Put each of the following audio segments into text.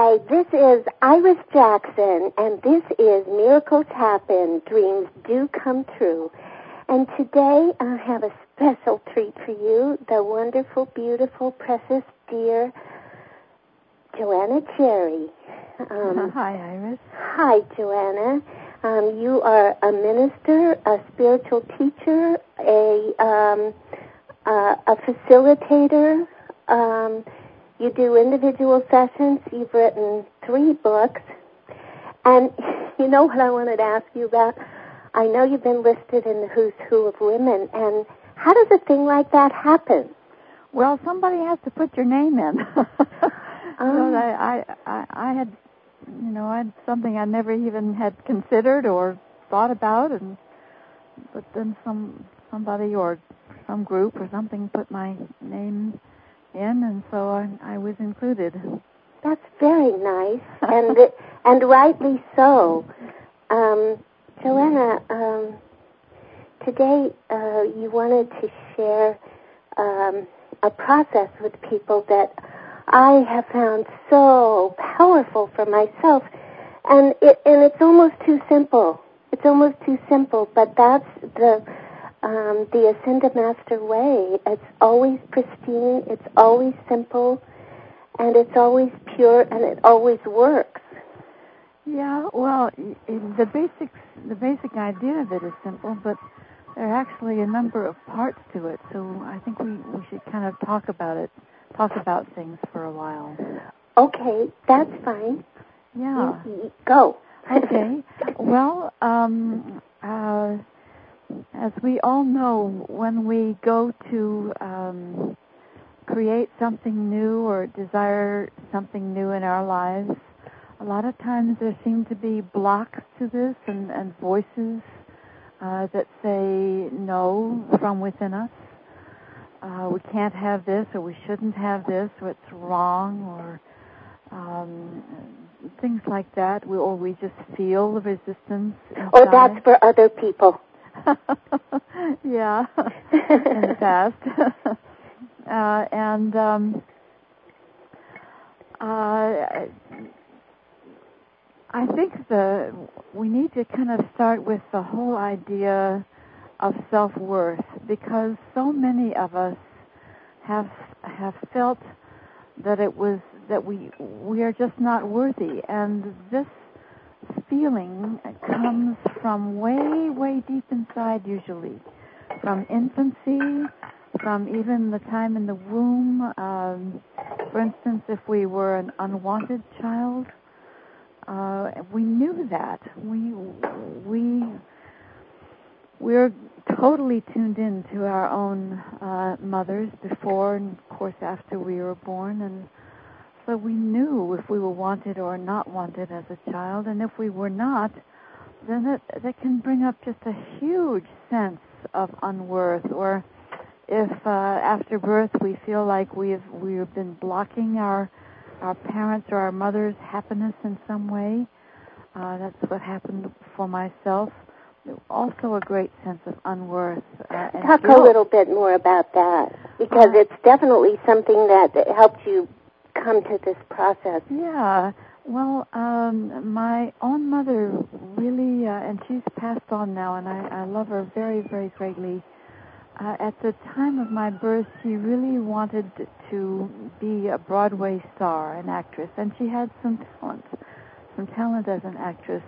Hi, this is Iris Jackson, and this is Miracles Happen, Dreams Do Come True. And today I have a special treat for you, the wonderful, beautiful, precious, dear Joanna Cherry. Hi, Iris. Hi, Joanna. You are a minister, a spiritual teacher, a facilitator. You do individual sessions. You've written 3 books. And you know what I wanted to ask you about? I know you've been listed in the who's who of women. And how does a thing like that happen? Well, somebody has to put your name in. I had, I had something I never even had considered or thought about, but then somebody or some group or something put my name in, and so I was included. That's very nice, and rightly so. Joanna, today you wanted to share a process with people that I have found so powerful for myself, and it's almost too simple. It's almost too simple, but that's the Ascended Master way. It's always pristine, it's always simple, and it's always pure, and it always works. Yeah, well, the basic idea of it is simple, but there are actually a number of parts to it, so I think we should kind of talk about things for a while. Okay, that's fine. Yeah. Go. Okay. Well, as we all know, when we go to create something new or desire something new in our lives, a lot of times there seem to be blocks to this and voices that say no from within us. We can't have this, or we shouldn't have this, or it's wrong, or things like that. We just feel the resistance inside. Or that's for other people. Yeah, in the past. I think we need to kind of start with the whole idea of self-worth, because so many of us have felt that we are just not worthy, and this feeling comes from way, way deep inside, usually from infancy, from even the time in the womb. For instance, if we were an unwanted child, we knew that. We're totally tuned in to our own mothers before and, of course, after we were born, and so we knew if we were wanted or not wanted as a child, and if we were not, then that can bring up just a huge sense of unworth. Or if after birth we feel like we've been blocking our parents' or our mother's happiness in some way, that's what happened for myself. Also a great sense of unworth. Talk a little bit more about that, because it's definitely something that helped you come to this process. Yeah. Well, my own mother really, and she's passed on now, and I love her very, very greatly. At the time of my birth, she really wanted to be a Broadway star, an actress, and she had some talent as an actress.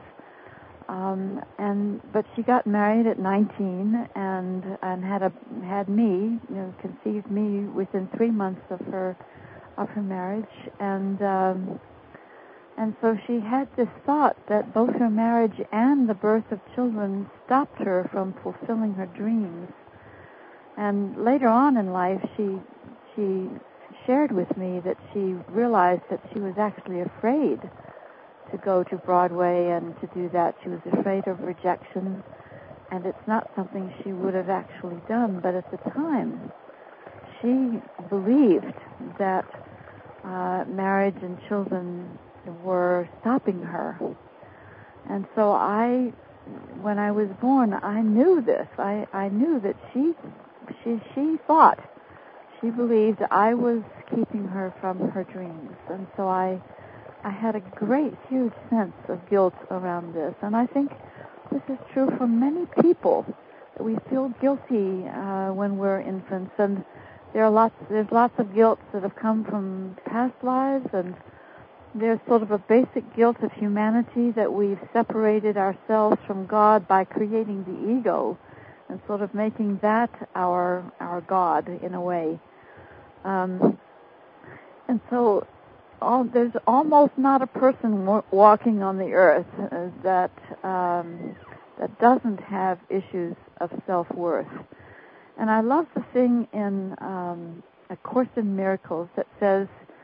But she got married at 19 and had me, conceived me within 3 months of her marriage, and so she had this thought that both her marriage and the birth of children stopped her from fulfilling her dreams. And later on in life, she shared with me that she realized that she was actually afraid to go to Broadway and to do that. She was afraid of rejection, and it's not something she would have actually done. But at the time, she believed that marriage and children were stopping her. And so when I was born, I knew this. I knew that she thought, she believed I was keeping her from her dreams. And so I I had a great, huge sense of guilt around this, and I think this is true for many people. That we feel guilty when we're infants, and there's lots of guilt that have come from past lives, and there's sort of a basic guilt of humanity that we've separated ourselves from God by creating the ego and sort of making that our God in a way. And so there's almost not a person walking on the earth that doesn't have issues of self-worth. And I love the thing in A Course in Miracles that says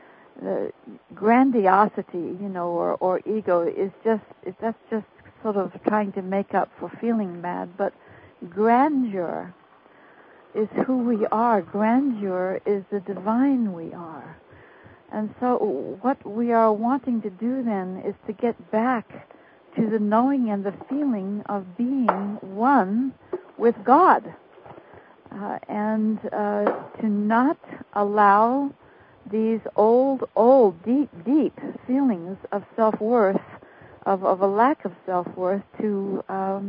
grandiosity, or ego that's just sort of trying to make up for feeling bad, but grandeur is who we are. Grandeur is the divine we are. And so what we are wanting to do then is to get back to the knowing and the feeling of being one with God, and to not allow these old, deep feelings of self-worth, of a lack of self-worth, to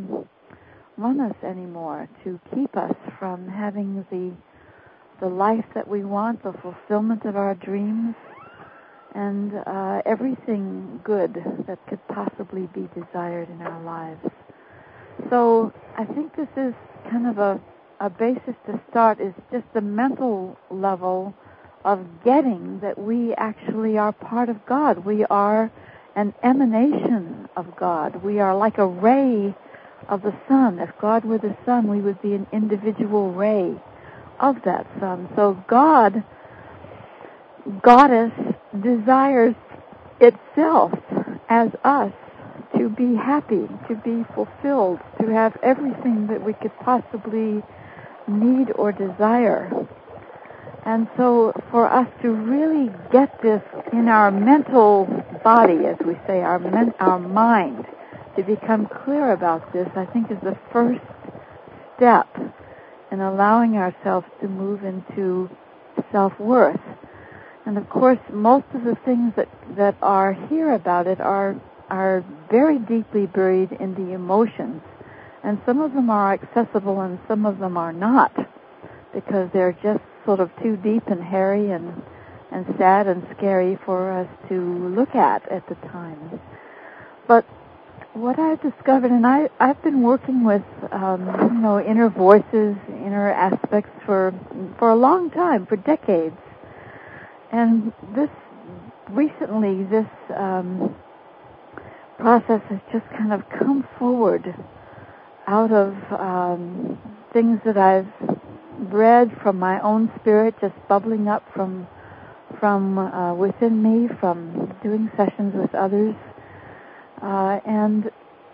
run us anymore, to keep us from having the life that we want, the fulfillment of our dreams, and everything good that could possibly be desired in our lives. So I think this is kind of a basis to start, is just the mental level of getting that we actually are part of God. We are an emanation of God. We are like a ray of the sun. If God were the sun, we would be an individual ray of that sun. So God, Goddess, desires itself as us to be happy, to be fulfilled, to have everything that we could possibly need or desire. And so for us to really get this in our mental body, as we say, our mind, to become clear about this, I think is the first step in allowing ourselves to move into self-worth. And of course, most of the things that are here about it are very deeply buried in the emotions. And some of them are accessible and some of them are not, because they're just sort of too deep and hairy and sad and scary for us to look at the time. But what I've discovered, and I've been working with inner voices, inner aspects for a long time, for decades. And this process has just kind of come forward out of things that I've read from my own spirit, just bubbling up from within me, from doing sessions with others, and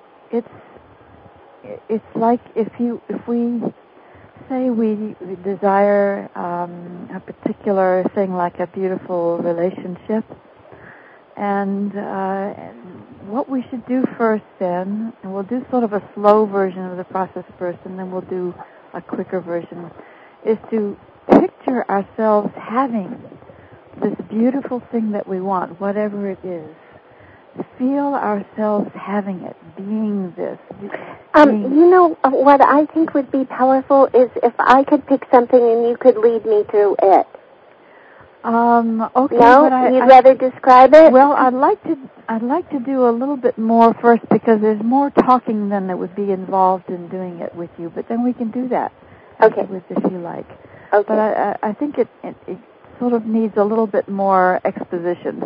it's like if we say we desire a particular thing, like a beautiful relationship, and what we should do first then, and we'll do sort of a slow version of the process first, and then we'll do a quicker version, is to picture ourselves having this beautiful thing that we want, whatever it is. Feel ourselves having it, being this. What I think would be powerful is if I could pick something and you could lead me through it. Okay. No, you'd rather describe it? Well, I'd like to do a little bit more first, because there's more talking than that would be involved in doing it with you. But then we can do that. Okay. If you like. Okay. But I think it sort of needs a little bit more exposition.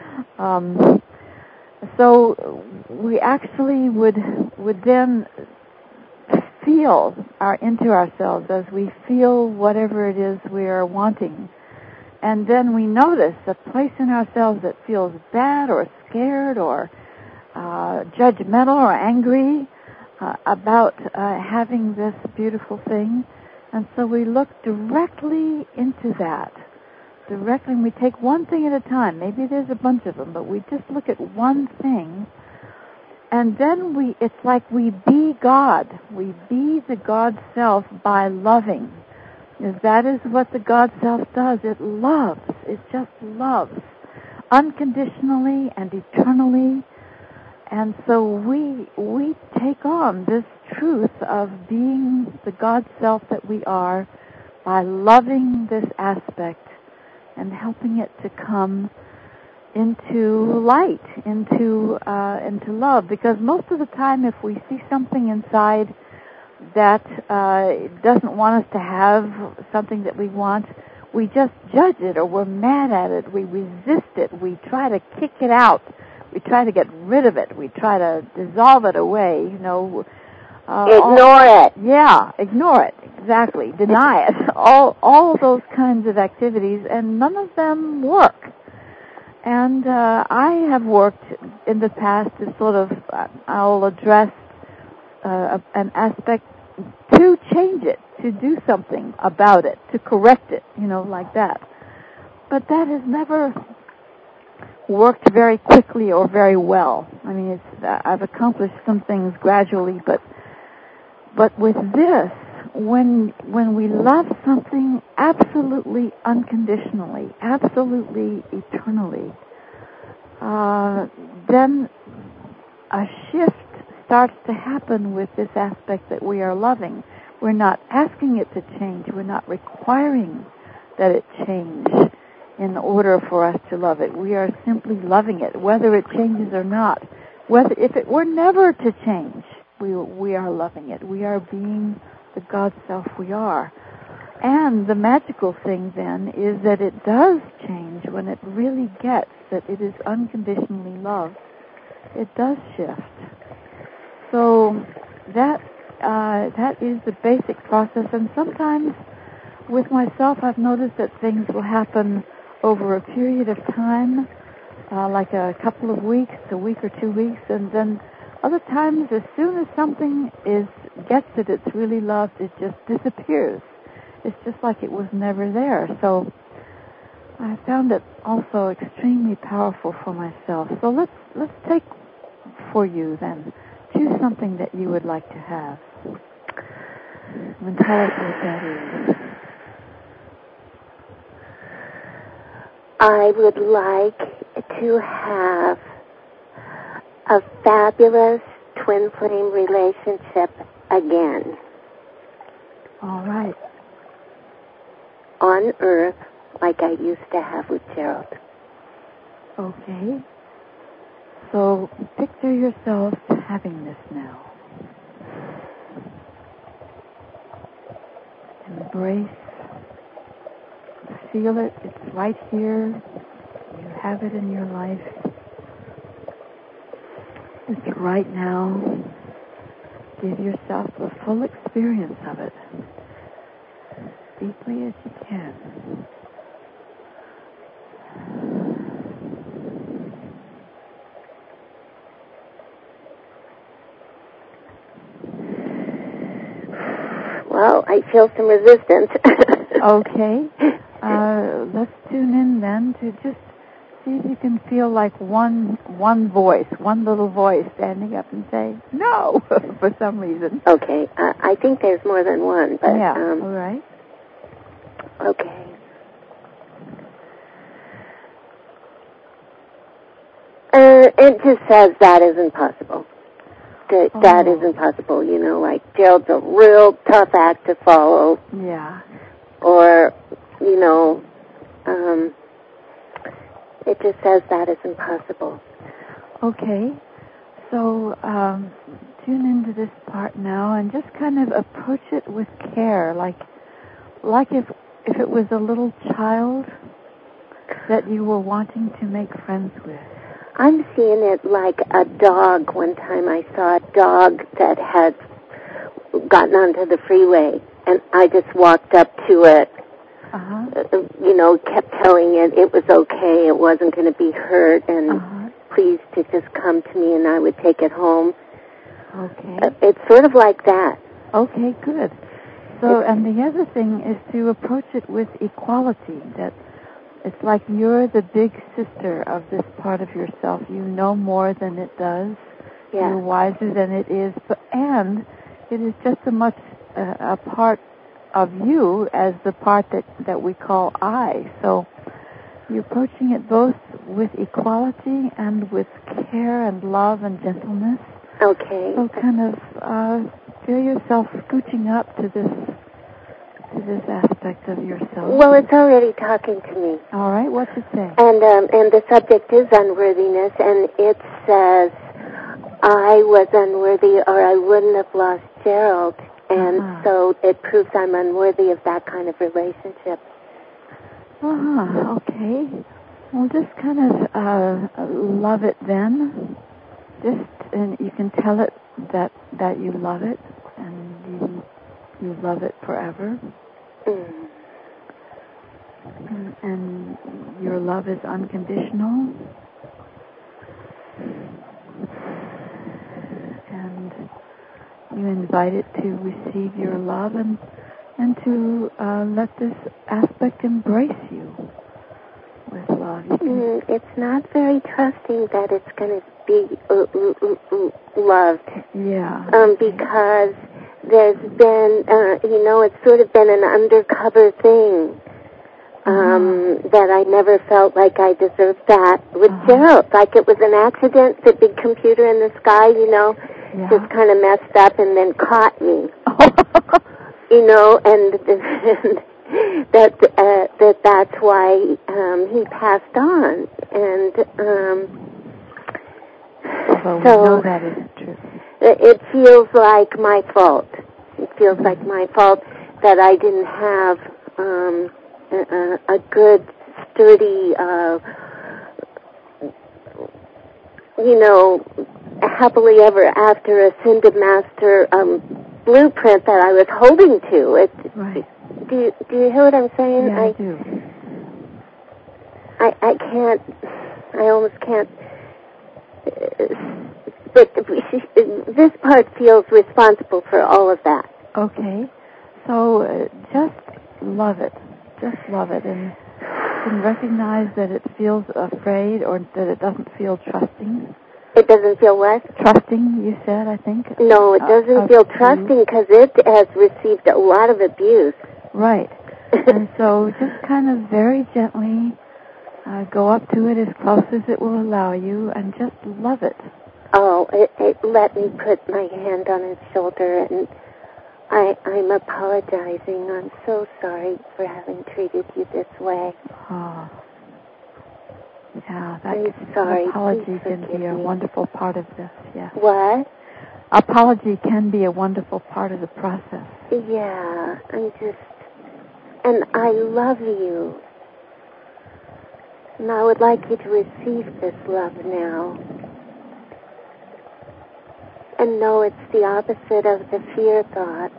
So we actually would then feel into ourselves as we feel whatever it is we are wanting. And then we notice a place in ourselves that feels bad or scared or judgmental or angry about having this beautiful thing. And so we look directly into that. Directly, and we take one thing at a time. Maybe there's a bunch of them, but we just look at one thing. And then it's like we be God. We be the God self by loving. Because that is what the God self does. It loves. It just loves. unconditionally and eternally. And so we take on this truth of being the God self that we are by loving this aspect and helping it to come into light, into love. Because most of the time, if we see something inside that doesn't want us to have something that we want, we just judge it, or we're mad at it, we resist it, we try to kick it out, we try to get rid of it, we try to dissolve it away, ignore it. Yeah, ignore it, exactly, deny it, all those kinds of activities, and none of them work. And I have worked in the past to sort of, I'll address an aspect to change it, to do something about it, to correct it, like that. But that has never worked very quickly or very well. I mean, I've accomplished some things gradually, but with this, when we love something absolutely unconditionally, absolutely eternally, then a shift starts to happen with this aspect that we are loving. We're not asking it to change. We're not requiring that it change in order for us to love it. We are simply loving it, whether it changes or not. If it were never to change, we are loving it. We are being the God self we are. And the magical thing then is that it does change when it really gets that it is unconditionally loved. It does shift. So that is the basic process. And sometimes with myself, I've noticed that things will happen over a period of time, like a couple of weeks, a week or 2 weeks, and then other times, as soon as something gets that it's really loved, it just disappears. It's just like it was never there. So I found it also extremely powerful for myself. So let's take for you then. Choose something that you would like to have. And tell us what that is. I would like to have a fabulous twin flame relationship again. All right. On Earth, like I used to have with Gerald. Okay. So picture yourself having this now. Embrace. Feel it. It's right here. You have it in your life. It's right now. Give yourself a full experience of it. As deeply as you can. Well, I feel some resistance. Okay. Let's tune in then to just see if you can feel like one voice, one little voice standing up and say, no, for some reason. Okay. I think there's more than one, but... Yeah, all right. Okay. It just says that isn't possible. That isn't possible, like Gerald's a real tough act to follow. Yeah. Or, it just says that isn't possible. Okay. So, tune into this part now and just kind of approach it with care, like if it was a little child that you were wanting to make friends with. I'm seeing it like a dog. One time I saw a dog that had gotten onto the freeway, and I just walked up to it, kept telling it was okay, it wasn't going to be hurt, and please to just come to me, and I would take it home. Okay. It's sort of like that. Okay, good. So, and the other thing is to approach it with equality, that it's like you're the big sister of this part of yourself. You know more than it does. Yeah. You're wiser than it is. And it is just as much a part of you as the part that we call I. So You're approaching it both with equality and with care and love and gentleness. Okay. So kind of feel yourself scooching up to this aspect of yourself. Well, it's already talking to me. All right, what's it say? And the subject is unworthiness, and it says, I was unworthy or I wouldn't have lost Gerald, and so it proves I'm unworthy of that kind of relationship. Okay. Well, just kind of love it then. And you can tell it that you love it, and you love it forever. And your love is unconditional. And you invite it to receive your love and to let this aspect embrace you with love. It's not very trusting that it's going to be loved. Yeah. Because there's been, it's sort of been an undercover thing. That I never felt like I deserved that with Gerald. Like it was an accident, the big computer in the sky, just kind of messed up and then caught me. And that's why he passed on. And although we know that isn't true. It feels like my fault. It feels like my fault that I didn't have a good, sturdy, happily ever after ascended master blueprint that I was holding to. Right. Do you hear what I'm saying? Yeah, I do. I can't. I almost can't. But this part feels responsible for all of that. Okay. So just love it. Just love it. And you can recognize that it feels afraid or that it doesn't feel trusting. It doesn't feel what? Trusting, you said, I think. No, it doesn't feel trusting because it has received a lot of abuse. Right. And so just kind of very gently go up to it as close as it will allow you and just love it. Oh, it let me put my hand on his shoulder, and I'm apologizing. I'm so sorry for having treated you this way. Oh. Yeah, I'm sorry. Apology can be a wonderful part of this, yes. What? Apology can be a wonderful part of the process. Yeah, and I love you. And I would like you to receive this love now. And know it's the opposite of the fear thoughts.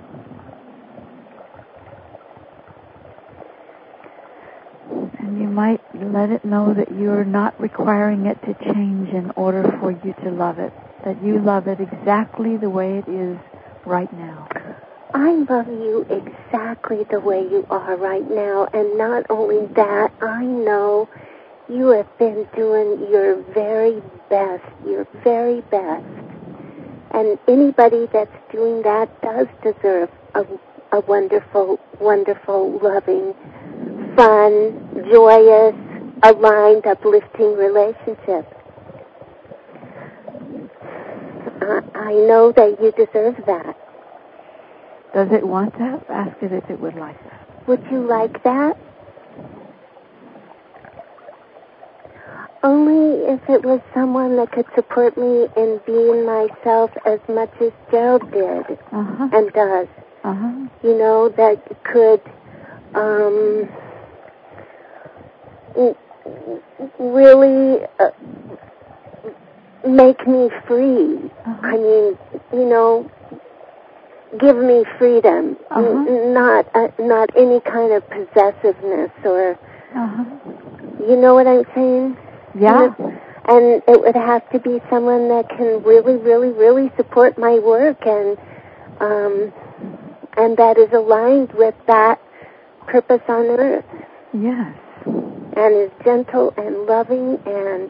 And you might let it know that you're not requiring it to change in order for you to love it. That you love it exactly the way it is right now. I love you exactly the way you are right now. And not only that, I know you have been doing your very best. Your very best. And anybody that's doing that does deserve a wonderful, wonderful, loving, fun, joyous, aligned, uplifting relationship. I know that you deserve that. Does it want that? Ask it if it would like that. Would you like that? Only if it was someone that could support me in being myself as much as Gerald did and does. That could really make me free. I mean, give me freedom, not any kind of possessiveness or. You know what I'm saying? Yeah. And it would have to be someone that can really, really, really support my work and that is aligned with that purpose on earth. Yes. And is gentle and loving and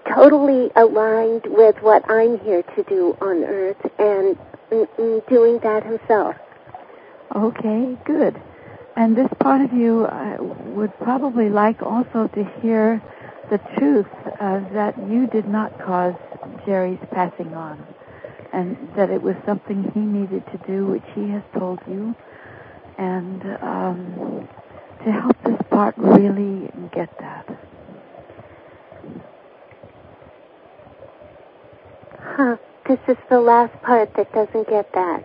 totally aligned with what I'm here to do on Earth, and doing that himself. Okay, good. And this part of you would probably like also to hear the truth that you did not cause Jerry's passing on, and that it was something he needed to do, which he has told you, and to help this part really get that. This is the last part that doesn't get that.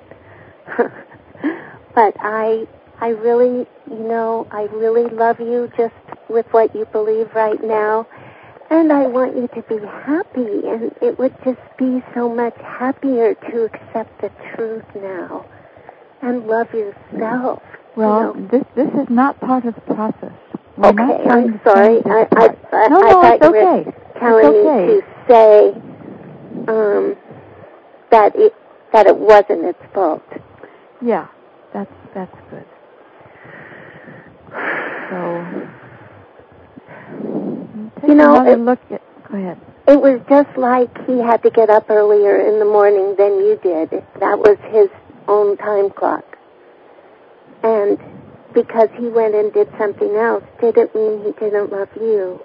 But I really, I really love you just with what you believe right now. And I want you to be happy. And it would just be so much happier to accept the truth now and love yourself. Well, this is not part of the process. Okay, I'm sorry. I No, it's okay. Telling me to say that it wasn't its fault. Yeah, that's good. So, take another look at. Go ahead. It was just like he had to get up earlier in the morning than you did. That was his own time clock. And because he went and did something else didn't mean he didn't love you.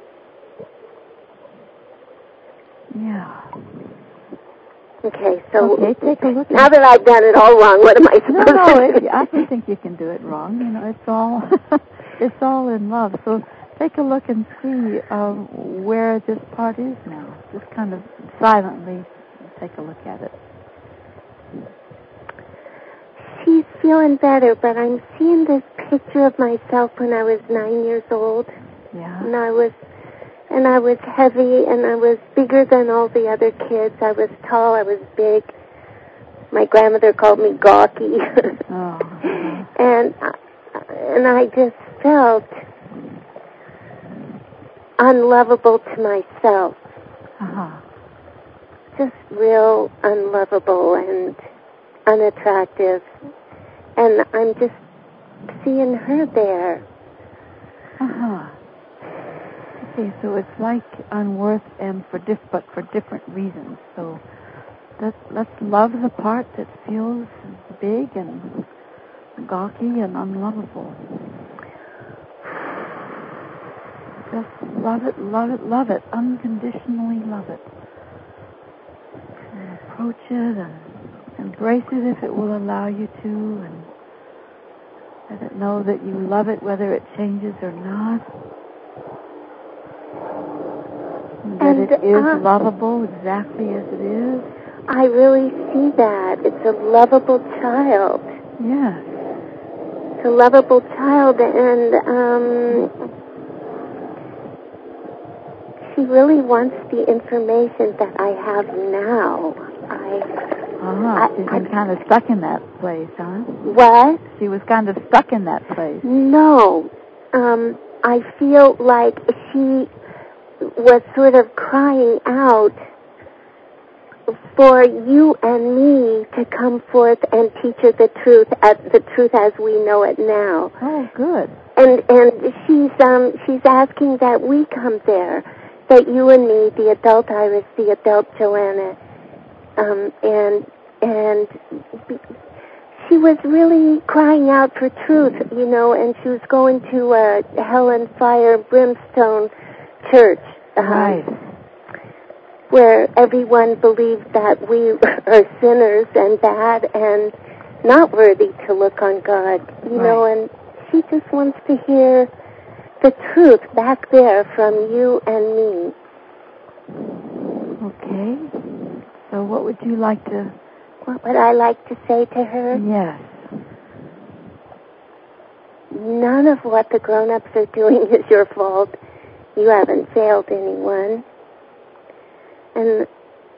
Yeah. Okay, so take a look. Now that I've done it all wrong, what am I supposed to do? I don't think you can do it wrong. It's all in love. So take a look and see where this part is now. Just kind of silently take a look at it. She's feeling better, but I'm seeing this picture of myself when I was 9 years old. Yeah. And I was heavy, and I was bigger than all the other kids. I was tall, I was big. My grandmother called me gawky. Oh. And I just felt unlovable to myself. Uh-huh. Just real unlovable and unattractive. And I'm just seeing her there. Uh-huh. Okay, so it's like unworth and for different reasons. So let's love the part that feels big and gawky and unlovable. Just love it, love it, love it. Unconditionally love it. And approach it and embrace it if it will allow you to, and let it know that you love it whether it changes or not. That it is lovable exactly as it is. I really see that. It's a lovable child. Yes. It's a lovable child, and she really wants the information that I have now. She's been kind of stuck in that place, huh? What? She was kind of stuck in that place. No. I feel like she was sort of crying out for you and me to come forth and teach her the truth as we know it now. Oh, good. And she's asking that we come there, that you and me, the adult Iris, the adult Joanna, and she was really crying out for truth, and she was going to a hell and fire brimstone church. Right. Where everyone believed that we are sinners and bad and not worthy to look on God, know, and she just wants to hear the truth back there from you and me. Okay. So what would you like to... What would I like to say to her? Yes. None of what the grown-ups are doing is your fault. You haven't failed anyone. And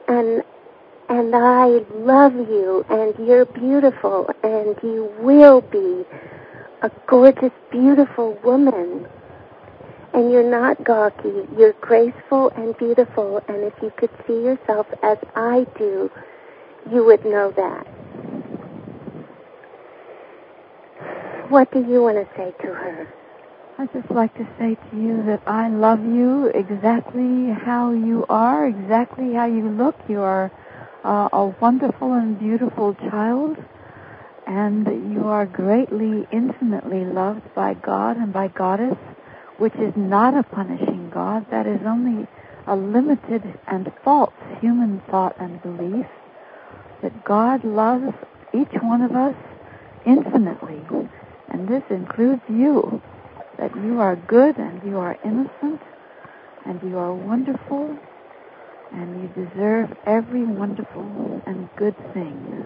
I love you, and you're beautiful, and you will be a gorgeous, beautiful woman. And you're not gawky. You're graceful and beautiful, and if you could see yourself as I do, you would know that. What do you want to say to her? I'd just like to say to you that I love you exactly how you are, exactly how you look. You are a wonderful and beautiful child, and you are greatly, infinitely loved by God and by Goddess, which is not a punishing God. That is only a limited and false human thought and belief, that God loves each one of us infinitely, and this includes you, that you are good and you are innocent and you are wonderful and you deserve every wonderful and good thing.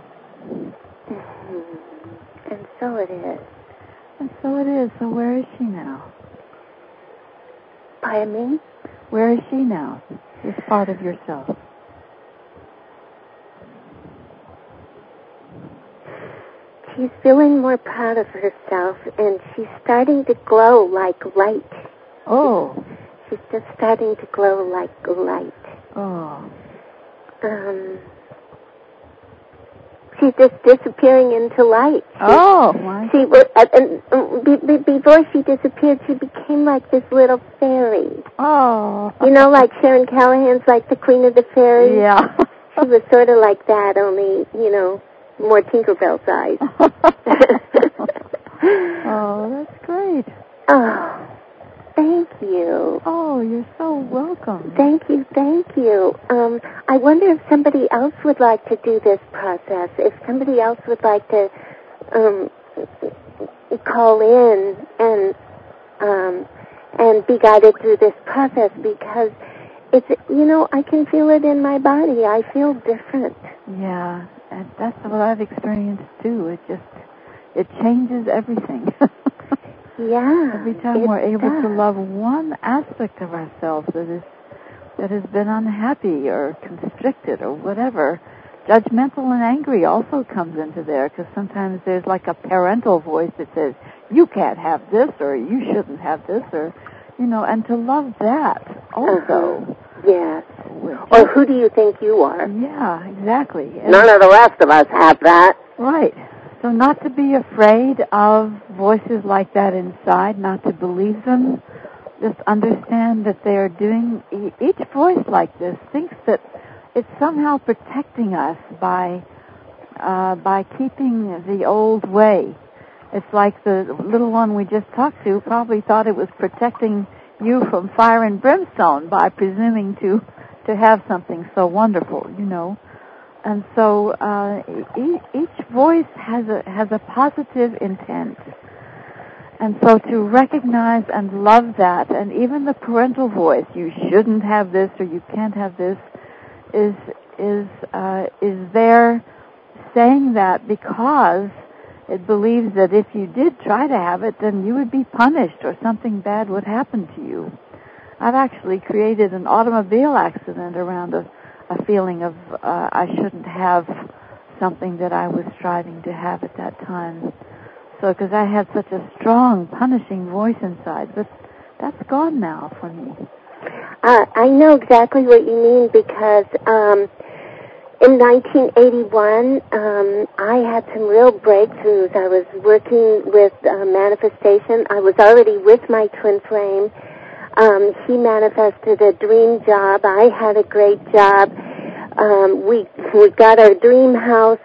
Mm-hmm. And so it is. And so it is. So where is she now? Pardon me? Where is she now, this part of yourself? She's feeling more proud of herself, and she's starting to glow like light. Oh. She's just starting to glow like light. Oh. She's just disappearing into light. Before she disappeared, she became like this little fairy. Oh. You know, like Sharon Callahan's like the Queen of the Fairies? Yeah. She was sort of like that, only, more Tinkerbell size. Oh, that's great. Oh, thank you. Oh, you're so welcome. Thank you. I wonder if somebody else would like to do this process, if somebody else would like to call in and be guided through this process, because it's, I can feel it in my body. I feel different. Yeah, and that's what I've experienced too. It changes everything. Yeah. Every time we're able to love one aspect of ourselves that has been unhappy or constricted or whatever, judgmental and angry also comes into there, because sometimes there's like a parental voice that says, you can't have this, or you shouldn't have this, or, and to love that also. Yes. Or who do you think you are? Yeah, exactly. And none of the rest of us have that. Right. So not to be afraid of voices like that inside, not to believe them, just understand that they are doing, each voice like this thinks that it's somehow protecting us by keeping the old way. It's like the little one we just talked to probably thought it was protecting you from fire and brimstone by presuming to have something so wonderful, And so each voice has a positive intent. And so to recognize and love that, and even the parental voice, you shouldn't have this or you can't have this, is there saying that because it believes that if you did try to have it, then you would be punished or something bad would happen to you. I've actually created an automobile accident around a feeling of I shouldn't have something that I was striving to have at that time. So, because I had such a strong, punishing voice inside, but that's gone now for me. I know exactly what you mean, because in 1981, I had some real breakthroughs. I was working with manifestation. I was already with my twin flame. He manifested a dream job. I had a great job. We got our dream house,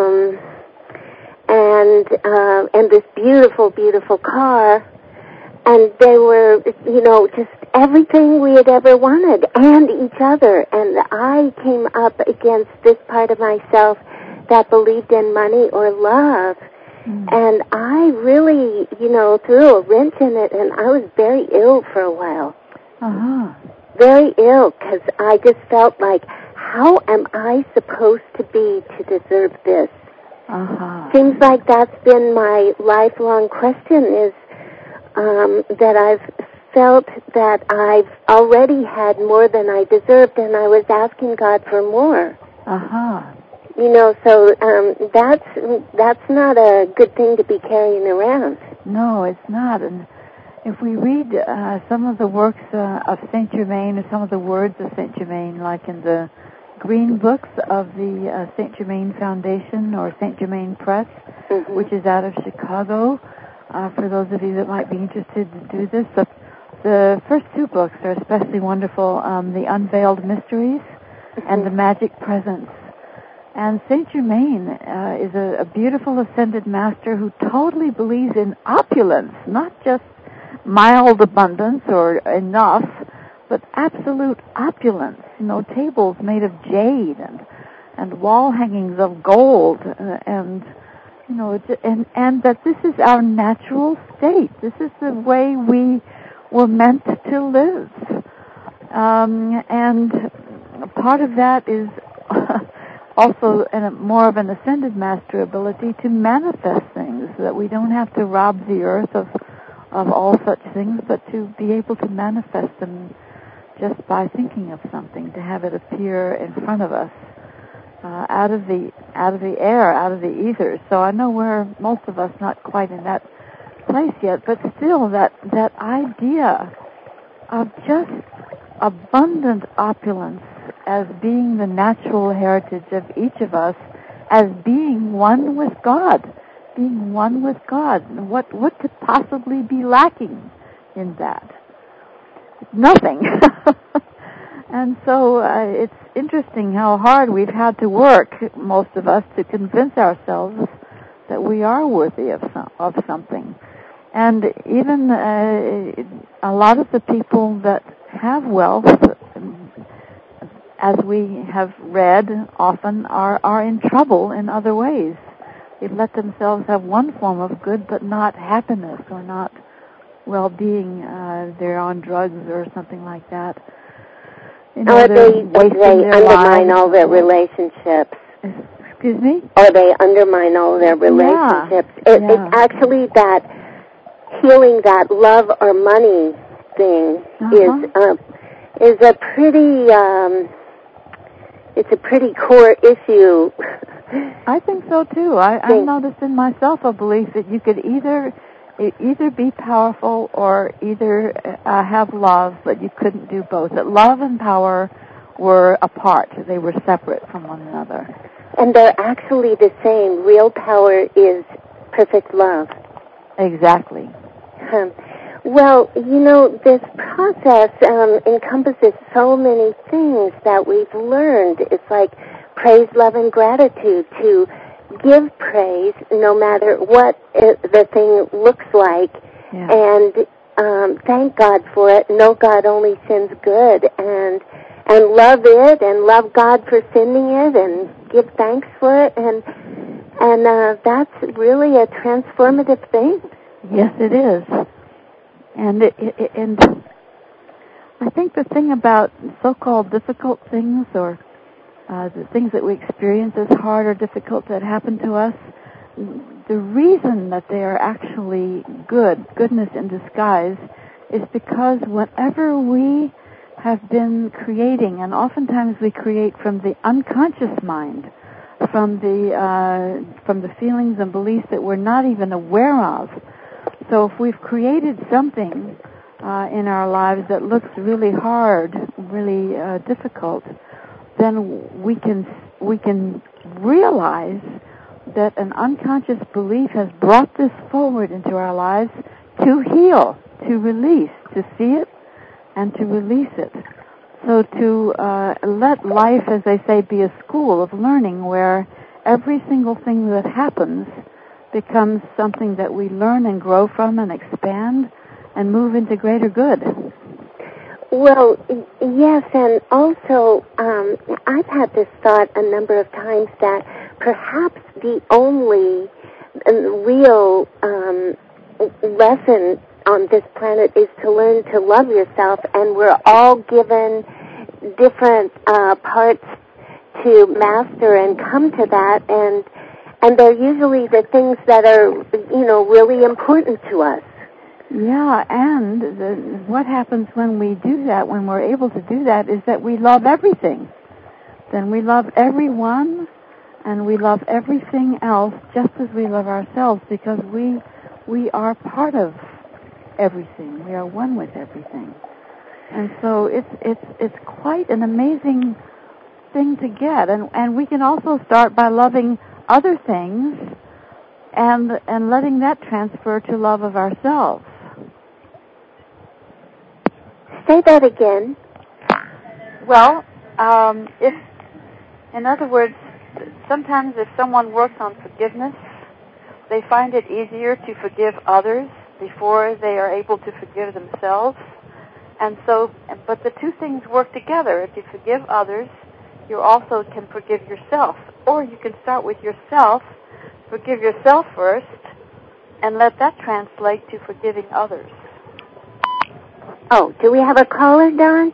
and this beautiful, beautiful car. And they were, just everything we had ever wanted, and each other. And I came up against this part of myself that believed in money or love. And I really, threw a wrench in it, and I was very ill for a while. Very ill, because I just felt like, how am I supposed to be to deserve this? Seems like that's been my lifelong question, is that I've felt that I've already had more than I deserved, and I was asking God for more. So that's not a good thing to be carrying around. No, it's not. And if we read some of the works of Saint Germain, or some of the words of Saint Germain, like in the green books of the Saint Germain Foundation or Saint Germain Press, which is out of Chicago, for those of you that might be interested to do this. The first two books are especially wonderful, The Unveiled Mysteries and The Magic Presence. And Saint Germain is a beautiful ascended master who totally believes in opulence, not just mild abundance or enough, but absolute opulence. Tables made of jade and wall hangings of gold, and that this is our natural state. This is the way we were meant to live. And part of that is also more of an ascended master ability to manifest things, so that we don't have to rob the earth of all such things, but to be able to manifest them just by thinking of something, to have it appear in front of us, out of the air, out of the ether. So I know most of us not quite in that place yet, but still that idea of just abundant opulence as being the natural heritage of each of us, as being one with God. Being one with God. What could possibly be lacking in that? Nothing. And so it's interesting how hard we've had to work, most of us, to convince ourselves that we are worthy of something. And even a lot of the people that have wealth, as we have read often, are in trouble in other ways. They've let themselves have one form of good, but not happiness or not well-being. They're on drugs or something like that. Or they undermine all their relationships. Excuse me? Or they undermine all their relationships. It's actually that healing that love or money thing is a pretty it's a pretty core issue. I think so too. I noticed in myself a belief that you could either be powerful or either have love, but you couldn't do both. That love and power were apart. They were separate from one another. And they're actually the same. Real power is perfect love. Exactly. Well, this process encompasses so many things that we've learned. It's like praise, love, and gratitude, to give praise no matter what the thing looks like, and thank God for it. Know God only sends good, and love it, and love God for sending it, and give thanks for it, and that's really a transformative thing. Yes, it is. And and I think the thing about so-called difficult things, or the things that we experience as hard or difficult that happen to us, the reason that they are actually goodness in disguise, is because whenever we have been creating, and oftentimes we create from the unconscious mind, from the feelings and beliefs that we're not even aware of. So if we've created something in our lives that looks really hard, really difficult, then we can realize that an unconscious belief has brought this forward into our lives to heal, to release, to see it, and to release it. So to let life, as they say, be a school of learning where every single thing that happens becomes something that we learn and grow from and expand and move into greater good. Well, yes, and also I've had this thought a number of times that perhaps the only real lesson on this planet is to learn to love yourself, and we're all given different parts to master and come to that, and they're usually the things that are, really important to us. Yeah, and what happens when we do that, when we're able to do that, is that we love everything. Then we love everyone, and we love everything else just as we love ourselves, because we are part of everything. We are one with everything. And so it's quite an amazing thing to get. And we can also start by loving other things and letting that transfer to love of ourselves. Say that again. Well, if, in other words, sometimes if someone works on forgiveness, they find it easier to forgive others before they are able to forgive themselves. And so, but the two things work together. If you forgive others, you also can forgive yourself. Or you can start with yourself, forgive yourself first, and let that translate to forgiving others. Oh, do we have a caller, Dawn?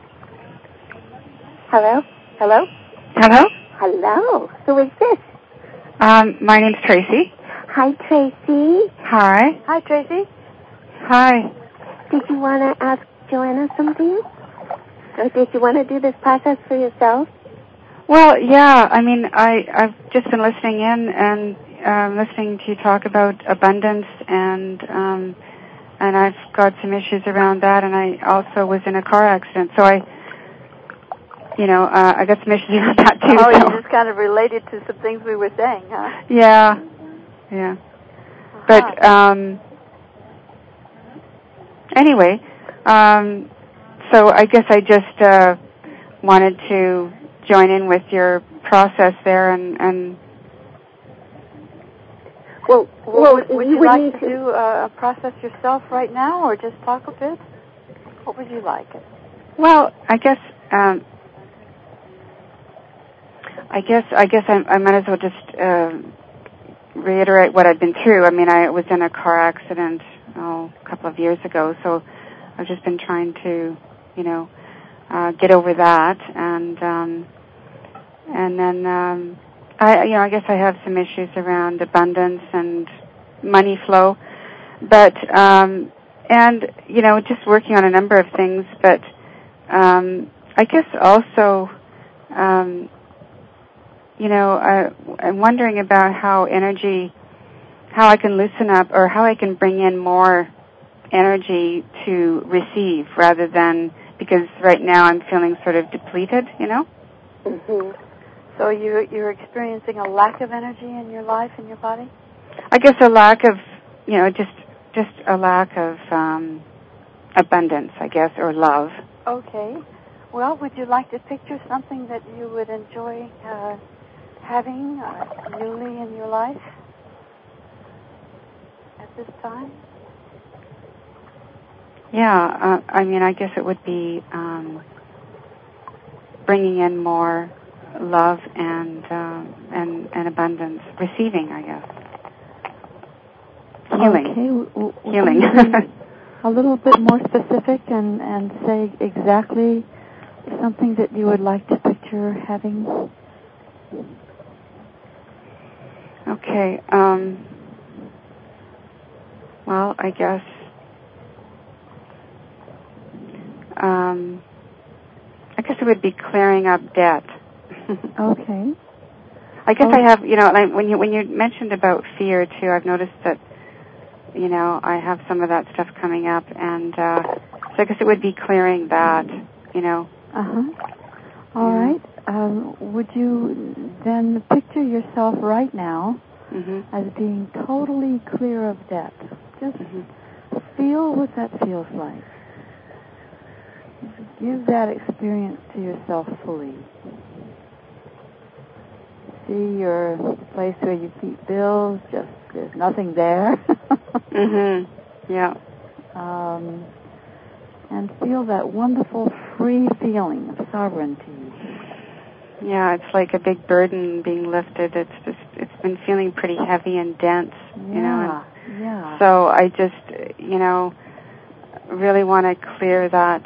Hello? Hello? Hello. Who is this? My name's Tracy. Hi, Tracy. Hi. Hi, Tracy. Hi. Did you want to ask Joanna something? Or did you want to do this process for yourself? Well, yeah, I mean, I've just been listening in and listening to you talk about abundance, and I've got some issues around that, and I also was in a car accident, so I got some issues around that too. Oh, you just kind of related to some things we were saying, huh? Yeah. Uh-huh. But anyway, so I guess I just wanted to join in with your process there, and well, would you like to do a process yourself right now, or just talk a bit? What would you like? Well, I guess I might as well just reiterate what I've been through. I mean, I was in a car accident a couple of years ago, so I've just been trying to, get over that, and then I guess I have some issues around abundance and money flow, but just working on a number of things, but I guess also I'm wondering about how I can loosen up, or how I can bring in more energy to receive, rather than, because right now I'm feeling sort of depleted, Mm-hmm. So you're experiencing a lack of energy in your life, in your body? I guess a lack of, just a lack of abundance, I guess, or love. Okay. Well, would you like to picture something that you would enjoy having newly in your life at this time? Yeah, I guess it would be bringing in more love and abundance, receiving, I guess. Healing. Okay. Healing. A little bit more specific and say exactly something that you would like to picture having. Okay. Well, I guess it would be clearing up debt. Okay. I guess I have, when you mentioned about fear too, I've noticed that, I have some of that stuff coming up, and so I guess it would be clearing that, Uh-huh. All right. Would you then picture yourself right now as being totally clear of debt? Just feel what that feels like. Give that experience to yourself fully. See your place where you keep bills, just there's nothing there. Yeah. And feel that wonderful free feeling of sovereignty. Yeah, it's like a big burden being lifted. It's been feeling pretty heavy and dense, Yeah. So I just, really want to clear that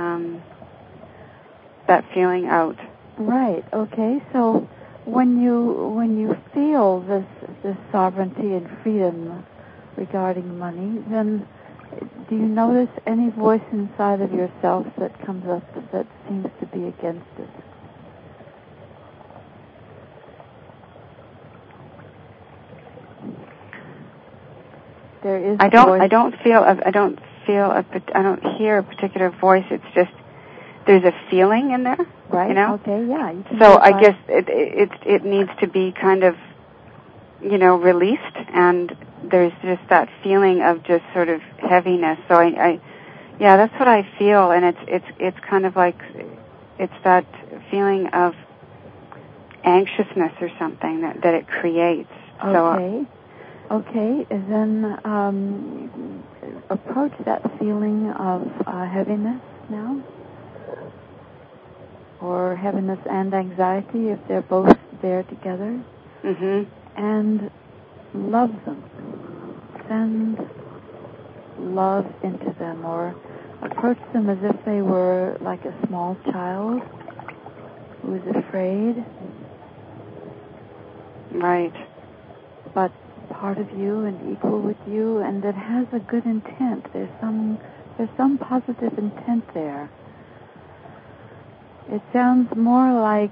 feeling out. Right. Okay. So when you feel this sovereignty and freedom regarding money, then do you notice any voice inside of yourself that comes up that seems to be against it? There is. I don't hear a particular voice. It's just there's a feeling in there, right? You know? Okay, yeah. So I guess it needs to be kind of released, and there's just that feeling of just sort of heaviness. So yeah, that's what I feel, and it's kind of like it's that feeling of anxiousness or something that it creates. Okay, and then approach that feeling of heaviness now, or heaviness and anxiety if they're both there together, and love them. Send love into them, or approach them as if they were like a small child who is afraid. Right. But part of you and equal with you, and that has a good intent. There's some positive intent there. It sounds more like,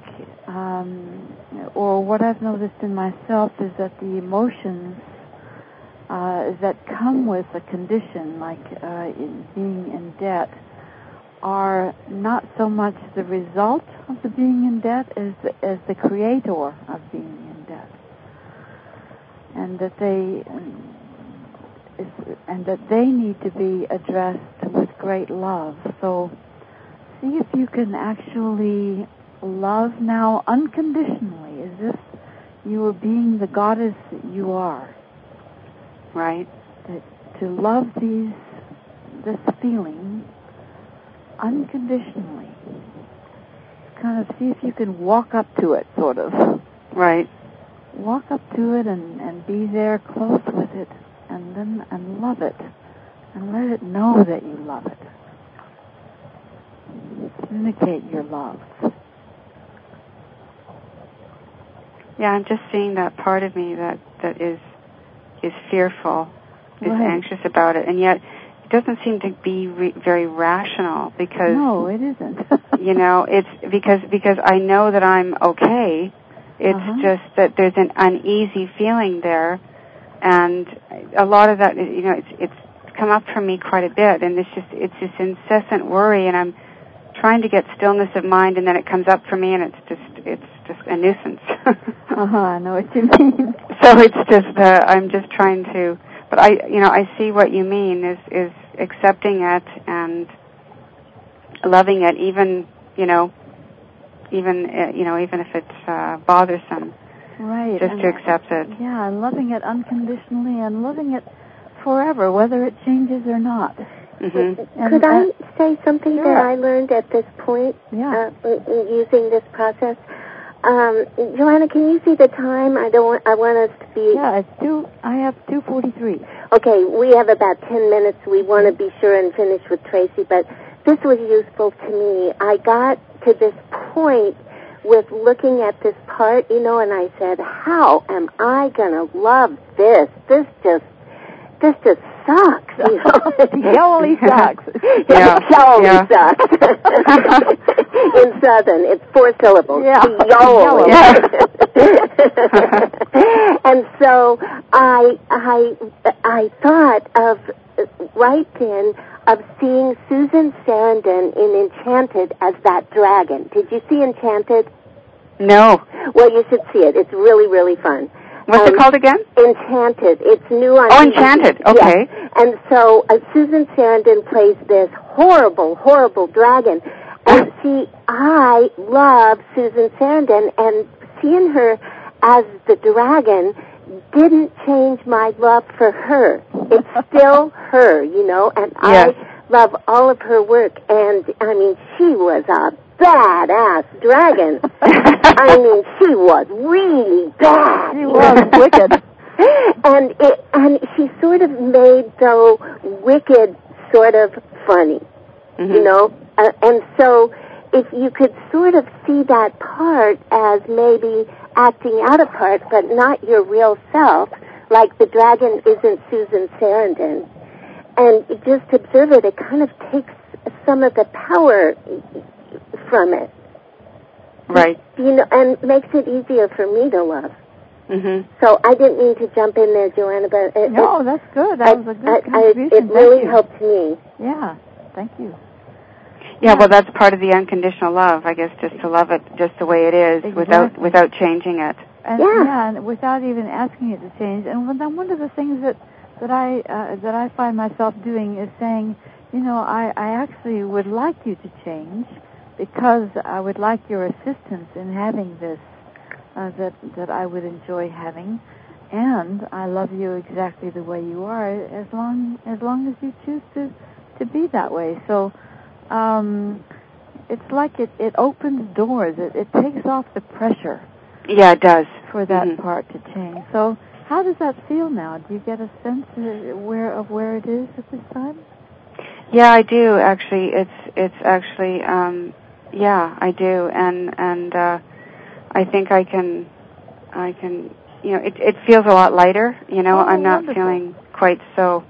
or what I've noticed in myself is that the emotions that come with a condition, like being in debt, are not so much the result of the being in debt as the creator of being in debt, and that they need to be addressed with great love. So see if you can actually love now unconditionally, as if you were being the goddess that you are. Right. To love this feeling unconditionally. Kind of see if you can walk up to it, sort of. Right. Walk up to it and be there close with it, and love it, and let it know that you love it. Communicate your love. Yeah, I'm just seeing that part of me that is fearful, is anxious about it, and yet it doesn't seem to be very rational, because no, it isn't. It's because I know that I'm okay. It's just that there's an uneasy feeling there, and a lot of that, it's come up for me quite a bit, and it's this incessant worry, and I'm trying to get stillness of mind, and then it comes up for me, and it's just a nuisance. I know what you mean. So it's just I'm just trying to, but I see what you mean is accepting it and loving it, even if it's bothersome. Right. Just to accept it. Yeah, and loving it unconditionally and loving it forever, whether it changes or not. Could I say something that I learned at this point? Yeah. Using this process. Joanna, can you see the time? I want us to be... Yeah, I have 2:43. Okay, we have about 10 minutes. We want to be sure and finish with Tracy, but this was useful to me. I got to this point with looking at this part, and I said, how am I going to love this? This just sucks. Yowly sucks. Yowly sucks. In Southern, it's 4 syllables. Yeah. Yowly. And so I thought of right then of seeing Susan Sarandon in Enchanted as that dragon. Did you see Enchanted? No. Well, you should see it. It's really, really fun. What's it called again? Enchanted. It's new on TV. Enchanted. Okay. Yes. And so Susan Sarandon plays this horrible, horrible dragon. And see, I love Susan Sarandon, and seeing her as the dragon didn't change my love for her. It's still her, and yes. I love all of her work. And, she was a badass dragon. She was really bad. She was wicked. And she sort of made the wicked sort of funny, and so if you could sort of see that part as maybe acting out a part, but not your real self, like the dragon isn't Susan Sarandon, and just observe it, it kind of takes some of the power from it. Right. And makes it easier for me to love. So I didn't mean to jump in there, Joanna, but... No, that's good. That was a good contribution. It really helped me. Yeah, thank you. Yeah, well, that's part of the unconditional love, I guess, just to love it just the way it is, exactly. without changing it. and without even asking it to change. And then one of the things that I find myself doing is saying, I actually would like you to change because I would like your assistance in having this that I would enjoy having, and I love you exactly the way you are as long as you choose to be that way. So it's like it opens doors. It takes off the pressure. Yeah, it does. For that part to change. So how does that feel now? Do you get a sense of where it is at this time? Yeah, I do actually. It's actually I do, and I think I can it feels a lot lighter. I'm not wonderful. feeling quite so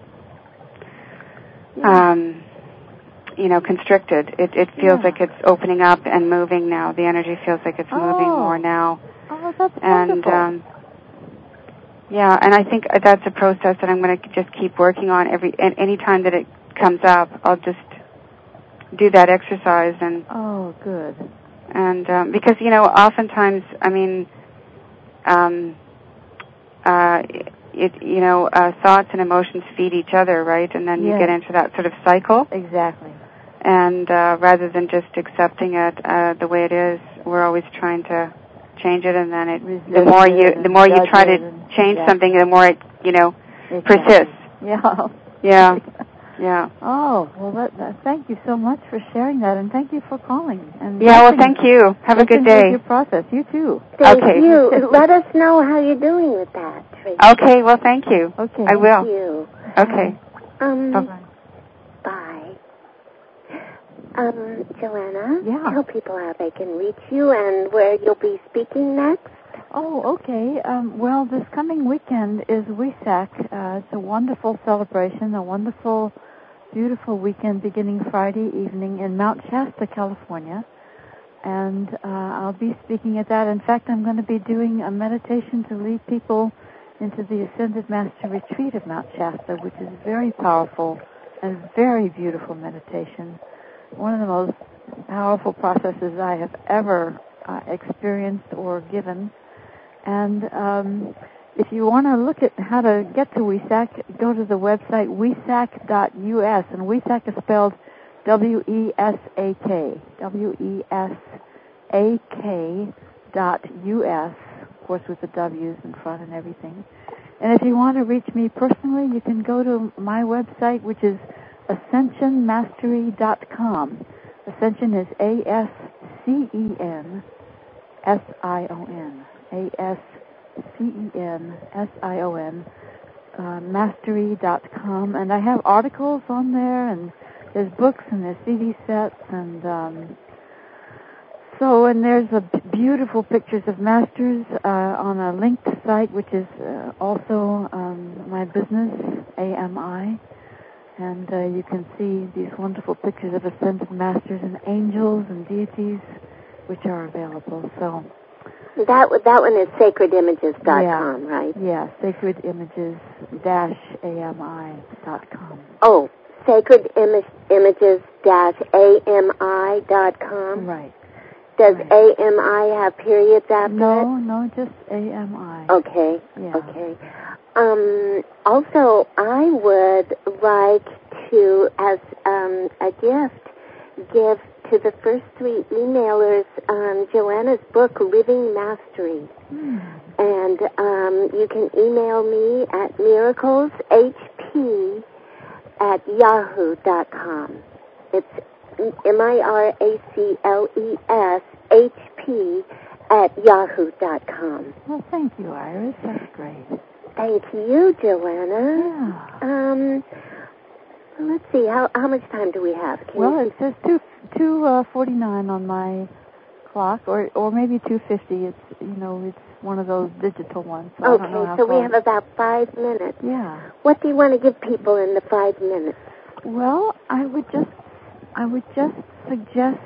constricted. It feels like it's opening up and moving now. The energy feels like it's moving more now. Oh, that's wonderful. And and I think that's a process that I'm going to just keep working on any time that it comes up. I'll just do that exercise and. Oh, good. And because oftentimes, I mean, thoughts and emotions feed each other, right? And then you get into that sort of cycle. Exactly. And rather than just accepting it the way it is, we're always trying to change it, and then the more you try to change something, the more it persists. Yeah. Yeah. Yeah. Oh, well, thank you so much for sharing that, and thank you for calling. And thank you. Have a good day. Your process. You too. Thank you. Let us know how you're doing with that, Tracy. Okay. Well, thank you. Okay. I will. Thank you. Okay. Bye. Joanna, tell people how they can reach you and where you'll be speaking next. Oh, okay. Well, this coming weekend is WESAC. It's a wonderful celebration, a wonderful, beautiful weekend beginning Friday evening in Mount Shasta, California. And I'll be speaking at that. In fact, I'm going to be doing a meditation to lead people into the Ascended Master Retreat of Mount Shasta, which is very powerful and very beautiful meditation. One of the most powerful processes I have ever experienced or given. And if you want to look at how to get to WESAC, go to the website wesac.us, and WESAC is spelled W-E-S-A-K, W-E-S-A-K.us, of course with the W's in front and everything. And if you want to reach me personally, you can go to my website, which is AscensionMastery.com. Ascension is ASCENSION. ASCENSION, mastery.com, and I have articles on there, and there's books, and there's CD sets, and and there's beautiful pictures of masters on a linked site, which is also my business, AMI, and you can see these wonderful pictures of ascended masters and angels and deities, which are available. So. That one is sacredimages.com, right? Yeah, sacredimages-ami.com. Oh, sacredimages-ami.com? Right. Does AMI have periods after it? No, just AMI. Okay, yeah. Okay. Also, I would like to, as a gift, give to the first 3 emailers Joanna's book, Living Mastery. And you can email me at miracleshp@yahoo.com. It's miracleshp@yahoo.com. Well, thank you, Iris. That's great. Thank you, Joanna. Yeah. Let's see, how much time do we have? It says 2:49 on my clock, or maybe 2:50. It's it's one of those digital ones. So okay, I don't know how so we have about 5 minutes. Yeah. What do you want to give people in the 5 minutes? Well, I would just suggest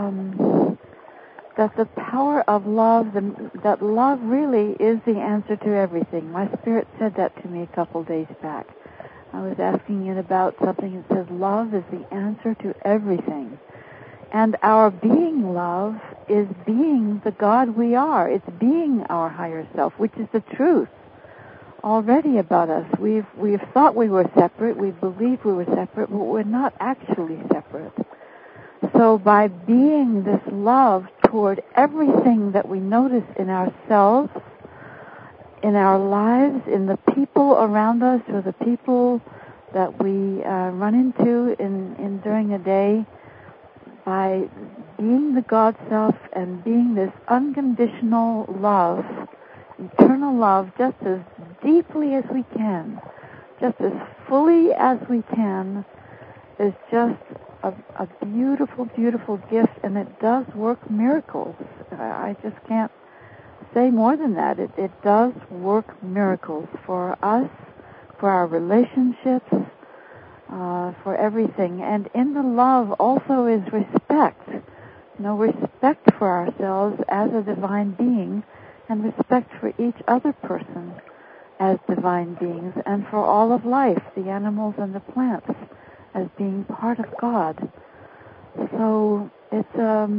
that the power of love, that love really is the answer to everything. My spirit said that to me a couple days back. I was asking it about something that says love is the answer to everything. And our being love is being the God we are. It's being our higher self, which is the truth already about us. We've thought we were separate. We believed we were separate, but we're not actually separate. So by being this love toward everything that we notice in ourselves, in our lives, in the people around us, or the people that we run into in during a day, by being the God self and being this unconditional love, eternal love, just as deeply as we can, just as fully as we can, is just a beautiful, beautiful gift, and it does work miracles. I just can't say more than that. It does work miracles for us, for our relationships, for everything. And in the love also is respect. Respect for ourselves as a divine being, and respect for each other person as divine beings, and for all of life, the animals and the plants, as being part of God. So it's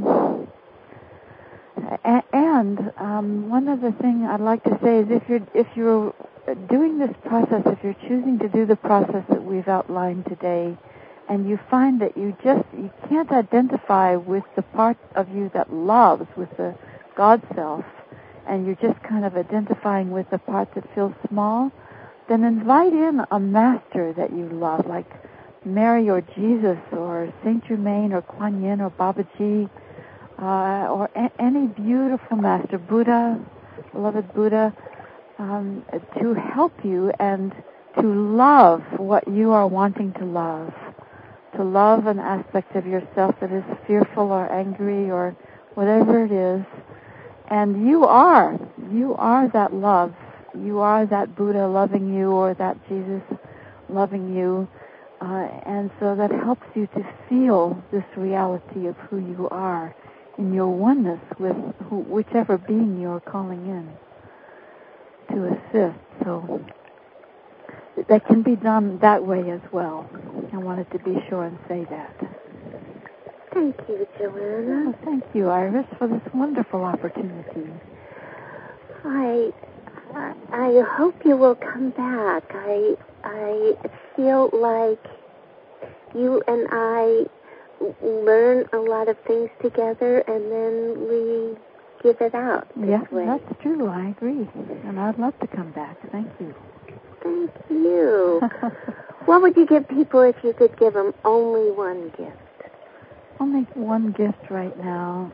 one other thing I'd like to say is if you're doing this process, if you're choosing to do the process that we've outlined today, and you find that you can't identify with the part of you that loves, with the God self, and you're just kind of identifying with the part that feels small, then invite in a master that you love, like Mary or Jesus or Saint Germain or Kuan Yin or Babaji, or any beautiful master, Buddha, beloved Buddha, to help you and to love what you are wanting to love an aspect of yourself that is fearful or angry or whatever it is. And you are that love. You are that Buddha loving you, or that Jesus loving you. And so that helps you to feel this reality of who you are in your oneness with whichever being you're calling in to assist. So that can be done that way as well. I wanted to be sure and say that. Thank you, Joanna. Oh, thank you, Iris, for this wonderful opportunity. I hope you will come back. I feel like you and I learn a lot of things together, and then we give it out this way. That's true. I agree. And I'd love to come back. Thank you. Thank you. What would you give people if you could give them only one gift? Only one gift right now.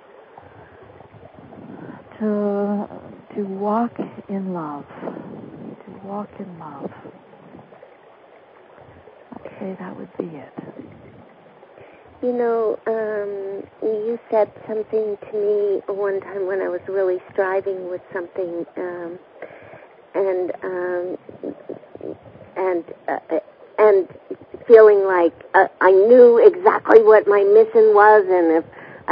To walk in love. To walk in love. I'd say that would be it. You said something to me one time when I was really striving with something, and feeling like I knew exactly what my mission was, and if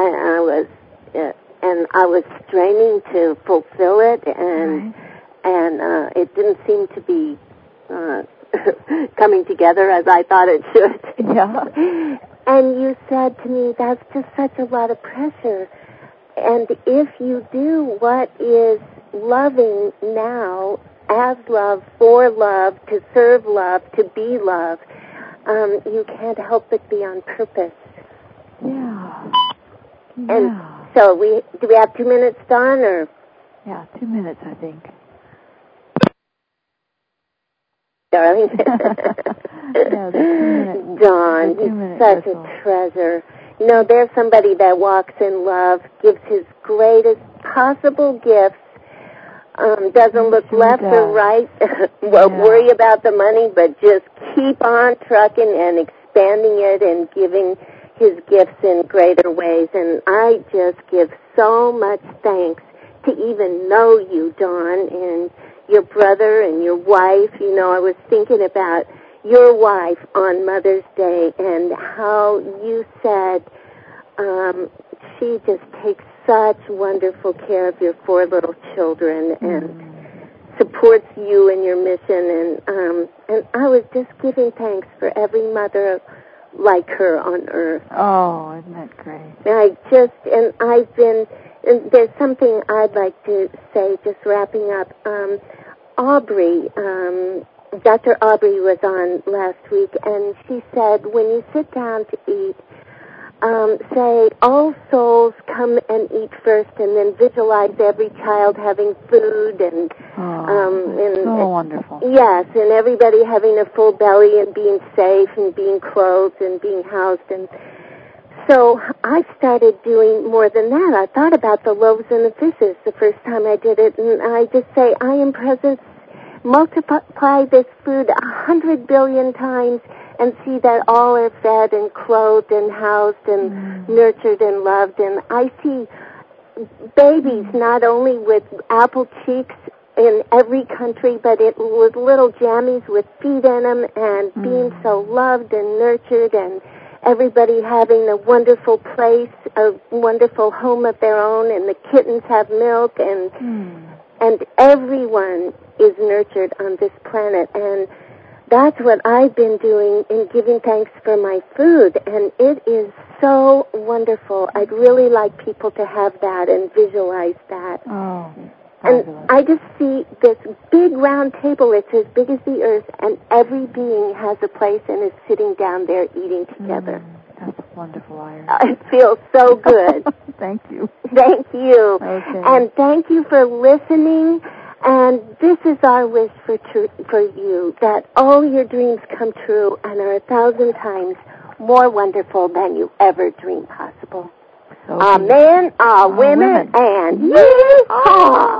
I was straining to fulfill it, and it didn't seem to be coming together as I thought it should. Yeah. And you said to me, that's just such a lot of pressure. And if you do what is loving now, as love, for love, to serve love, to be love, you can't help but be on purpose. Yeah. And so do we have 2 minutes, Dawn, or? Yeah, 2 minutes, I think. Darling. Yeah, 2 minutes. Dawn, he's such a treasure. There's somebody that walks in love, gives his greatest possible gifts, doesn't look left or right, won't worry about the money, but just keep on trucking and expanding it and giving his gifts in greater ways. And I just give so much thanks to even know you, Dawn, and your brother and your wife. I was thinking about your wife on Mother's Day and how you said she just takes such wonderful care of your 4 little children and supports you in your mission. And I was just giving thanks for every mother like her on earth. Oh, isn't that great? And there's something I'd like to say, just wrapping up. Aubrey, Dr. Aubrey was on last week, and she said, when you sit down to eat, say, all souls come and eat first, and then visualize every child having food and so wonderful. Yes, and everybody having a full belly and being safe and being clothed and being housed. And so I started doing more than that. I thought about the loaves and the fishes the first time I did it, and I just say, I am present, multiply this food 100 billion times, and see that all are fed and clothed and housed and nurtured and loved. And I see babies not only with apple cheeks in every country, but with little jammies with feet in them and being so loved and nurtured, and everybody having a wonderful place, a wonderful home of their own, and the kittens have milk, and everyone is nurtured on this planet. And that's what I've been doing in giving thanks for my food, and it is so wonderful. I'd really like people to have that and visualize that. Oh, and I just see this big round table. It's as big as the earth, and every being has a place and is sitting down there eating together. That's wonderful, Iris. It feels so good. Thank you. Thank you. Okay. And thank you for listening. And this is our wish for you, that all your dreams come true and are 1,000 times more wonderful than you ever dreamed possible. So Amen. Women and yeehaw!